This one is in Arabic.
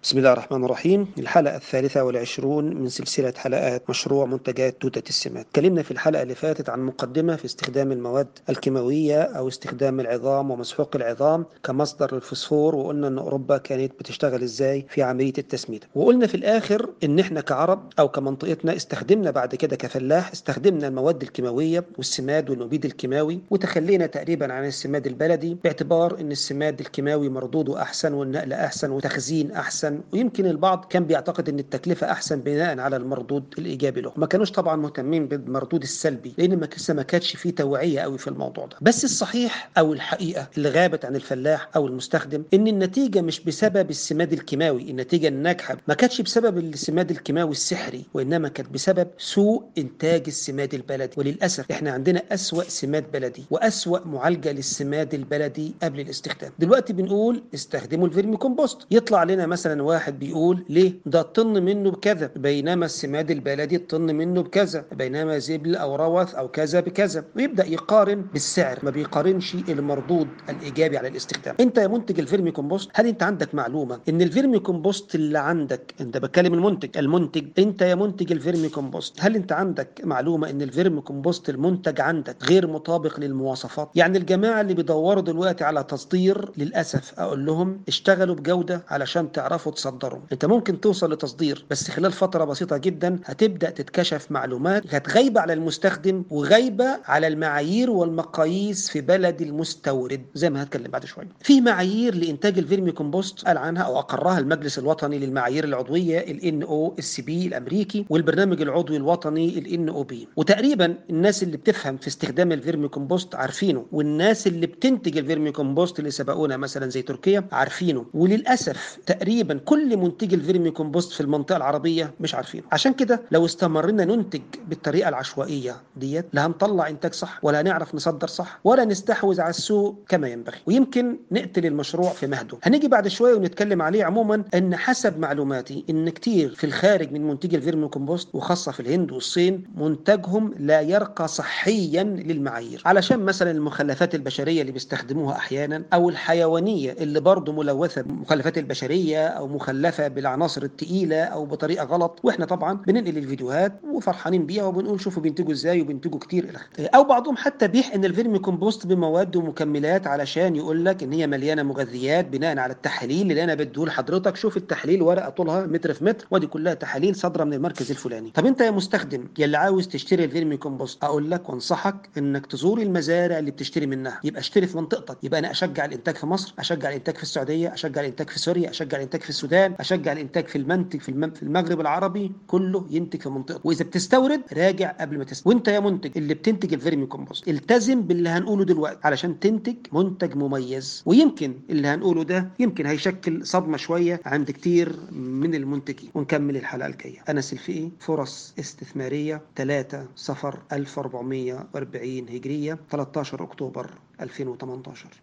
بسم الله الرحمن الرحيم. الحلقة 23 من سلسلة حلقات مشروع منتجات توتة السمات. اتكلمنا في الحلقة اللي فاتت عن مقدمة في استخدام المواد الكيماوية أو استخدام العظام ومسحوق العظام كمصدر للفوسفور، وقلنا أن أوروبا كانت بتشتغل إزاي في عملية التسميد. وقلنا في الآخر إن إحنا كعرب أو كمنطقتنا استخدمنا بعد كده كفلاح استخدمنا المواد الكيماوية والسماد والمبيد الكيماوي، وتخلينا تقريبا عن السماد البلدي باعتبار إن السماد الكيماوي مردوده أحسن والنقل أحسن وتخزين أحسن، ويمكن البعض كان بيعتقد ان التكلفه احسن بناء على المردود الايجابي له. ما كانوش طبعا مهتمين بالمردود السلبي لان لسه ما كانش فيه توعيه قوي في الموضوع ده. بس الصحيح او الحقيقه اللي غابت عن الفلاح او المستخدم ان النتيجه مش بسبب السماد الكيماوي، النتيجه الناجحه ما كانتش بسبب السماد الكيماوي السحري، وانما كانت بسبب سوء انتاج السماد البلدي. وللاسف احنا عندنا اسوأ سماد بلدي واسوأ معالجه للسماد البلدي قبل الاستخدام. دلوقتي بنقول استخدموا الفيرمي كومبوست، يطلع لنا مثلا واحد بيقول ليه ده الطن منه بكذا، بينما السماد البلدي الطن منه بكذا، بينما زبل او روث او كذا بكذا، ويبدا يقارن بالسعر، ما بيقارنش المردود الايجابي على الاستخدام. انت يا منتج الفيرمي كومبوست، هل انت عندك معلومه ان الفيرمي كومبوست اللي عندك، انت بتكلم المنتج انت يا منتج الفيرمي كومبوست، هل انت عندك معلومه ان الفيرمي كومبوست المنتج عندك غير مطابق للمواصفات؟ يعني الجماعه اللي بيدوروا دلوقتي على تصدير، للاسف اقول لهم اشتغلوا بجوده علشان تعرفوا تصدروا. انت ممكن توصل لتصدير بس خلال فتره بسيطه جدا هتبدا تتكشف معلومات كانت غايبه على المستخدم وغايبه على المعايير والمقاييس في بلد المستورد، زي ما هتكلم بعد شويه. في معايير لانتاج الفيرمي كومبوست قال عنها او اقرها المجلس الوطني للمعايير العضويه NOSB الامريكي، والبرنامج العضوي الوطني NOB. وتقريبا الناس اللي بتفهم في استخدام الفيرمي كومبوست عارفينه، والناس اللي بتنتج الفيرمي كومبوست اللي سبقونا مثلا زي تركيا عارفينه، وللاسف تقريبا كل منتجي الفيرمي كومبوست في المنطقه العربيه مش عارفينه. عشان كده لو استمرنا ننتج بالطريقه العشوائيه ديت لا هنطلع انتاج صح، ولا هنعرف نصدر صح، ولا نستحوذ على السوق كما ينبغي، ويمكن نقتل المشروع في مهده. هنيجي بعد شويه ونتكلم عليه. عموما ان حسب معلوماتي ان كتير في الخارج من منتجي الفيرمي كومبوست وخاصه في الهند والصين منتجهم لا يرقى صحيا للمعايير، علشان مثلا المخلفات البشريه اللي بيستخدموها احيانا او الحيوانيه اللي برضه ملوثه بالمخلفات البشريه او مخلفه بالعناصر الثقيله او بطريقه غلط. واحنا طبعا بننقل الفيديوهات وفرحانين بيها وبنقول شوفوا بينتجوا ازاي وبينتجوا كتير الى اخره. او بعضهم حتى بيحقن الفيرمي كومبوست بمواد ومكملات علشان يقول لك ان هي مليانه مغذيات بناء على التحاليل اللي انا بديه لحضرتك. شوف التحليل ورقه طولها متر في متر، ودي كلها تحاليل صادره من المركز الفلاني. طب انت يا مستخدم يا اللي عاوز تشتري الفيرمي كومبوست، اقول لك وانصحك انك تزور المزارع اللي بتشتري منها. يبقى اشتري في منطقتك، يبقى انا اشجع الانتاج في مصر، اشجع الانتاج في السعوديه، اشجع الانتاج في سوريا، اشجع الانتاج في السودان، اشجع الانتاج في المنتج في المغرب العربي كله ينتج في منطقته. واذا بتستورد راجع قبل ما تستورد. وانت يا منتج اللي بتنتج الفيرمي كومبوست التزم باللي هنقوله دلوقتي علشان تنتج منتج مميز. ويمكن اللي هنقوله ده يمكن هيشكل صدمه شويه عند كتير من المنتجين. ونكمل الحلقه الجايه. انس الفقي، فرص استثماريه، 3 صفر 1440 هجريه، 13 اكتوبر 2018.